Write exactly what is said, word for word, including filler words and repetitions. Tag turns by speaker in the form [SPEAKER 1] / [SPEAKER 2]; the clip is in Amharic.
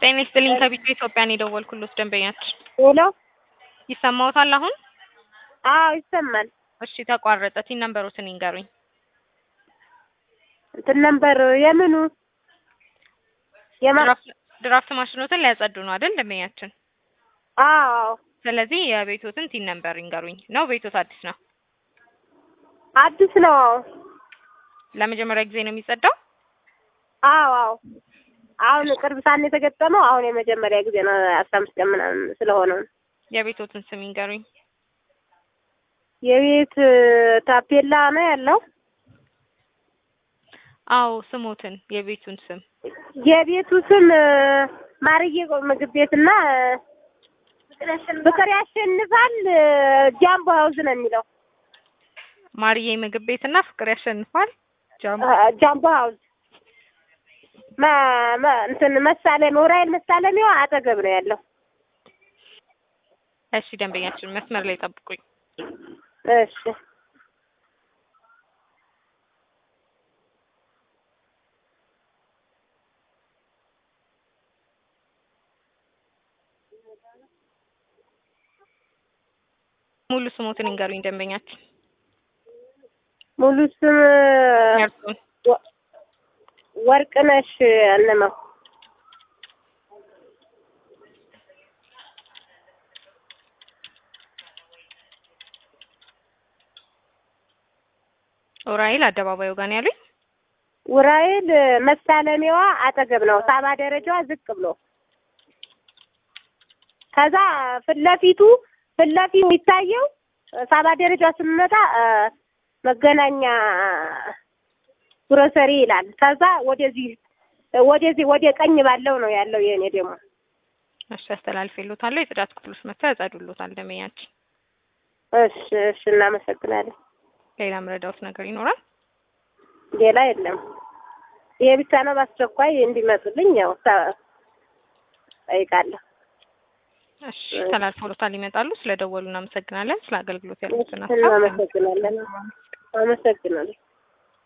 [SPEAKER 1] ጤና ይስጥልኝ ከቢቱ ኢትዮጵያን የደወልኩልዎት ደንበኛችን
[SPEAKER 2] ሄሎ
[SPEAKER 1] ይሰማዎታል አሁን?
[SPEAKER 2] አዎ ይሰማል።
[SPEAKER 1] እሺ ተቋረጠ። ቲን ነምበሮትን ይንገሩኝ።
[SPEAKER 2] እንትን ነምበር የምኑ የማ
[SPEAKER 1] ድራፍት ድራፍት ማሽኖትን ሊያጸዱ ነው አይደል ደንበኛችን?
[SPEAKER 2] አዎ
[SPEAKER 1] ስለዚህ የቤቶትን ቲን ነምበር ይንገሩኝ። ነው ቤቶት አዲስ ነው?
[SPEAKER 2] አዲስ ነው።
[SPEAKER 1] ለመጀመሪያ ጊዜ ነው የሚጸዳው?
[SPEAKER 2] አዎ አዎ አሁን ቅርብ ሰዓት ነው የተገጠመው። አሁን የመጀመሪያ ጊዜ ነው። አስራ አምስት ቀን ምናምን ስለሆነ
[SPEAKER 1] የቤቶትን ስም ይንገሩኝ።
[SPEAKER 2] የቤት ታፔላ ነው ያለው።
[SPEAKER 1] አዎ ስሞትን የቤቱን ስም
[SPEAKER 2] የቤቱ ስም ማርዬ ምግብ ቤትና ፍቅር ያሸንፋል ጃምቦ ሃውስ ነው የሚለው።
[SPEAKER 1] ማርዬ ምግብ ቤትና ፍቅር ያሸንፋል ጃምቦ
[SPEAKER 2] ጃምቦ ሃውስ ማ ማ እንትን መሳለም ኡራኤል መሳለሚያው አጠገብ ነው ያለው።
[SPEAKER 1] እሺ ደንበኛችን መስመር ላይ ጠብቁኝ።
[SPEAKER 2] እሺ
[SPEAKER 1] ሙሉ ስሞትን ይንገሩኝ ደንበኛችን።
[SPEAKER 2] ሙሉ ስም
[SPEAKER 1] ያርሱን
[SPEAKER 2] ወርቅነሽ አለማው።
[SPEAKER 1] ኡራኤል አደባባዩ ጋር ነው ያሉኝ?
[SPEAKER 2] ኡራኤል መሳለሚያዋ አጠገብ ነው። ሳባ ደረጃዋ ዝቅ ብሎ ከዛ ፊት ለፊቱ ፊት ለፊቱ የሚታየው ሳባ ደረጃ ስንመጣ መገናኛ ግሮሰሪ ይላል። ከዛ ወደዚህ ወደዚህ ወደ ቀኝ ባለው ነው ያለው የኔ ደግሞ።
[SPEAKER 1] እሺ አስተላልፌልዎታለሁ። የጽዳት ክፍሎች መጥተው ያጸዱልዎታል ደንበኛችን።
[SPEAKER 2] እሺ እሺ እናመሰግናለን።
[SPEAKER 1] ሌላ ምረዳዎት ነገር ይኖራል?
[SPEAKER 2] ሌላ የለም። ይሄ ብቻ ነው። በአስቸኳይ እንዲመጡልኝ ያው ጠይቃለሁ።
[SPEAKER 1] እሺ ተላልፎልዎታል ይመጣሉ። ስለደወሉ እናመሰግናለን። ስለ አገልግሎት ያሉትን
[SPEAKER 2] እናመሰግናለን። አመሰግናለሁ።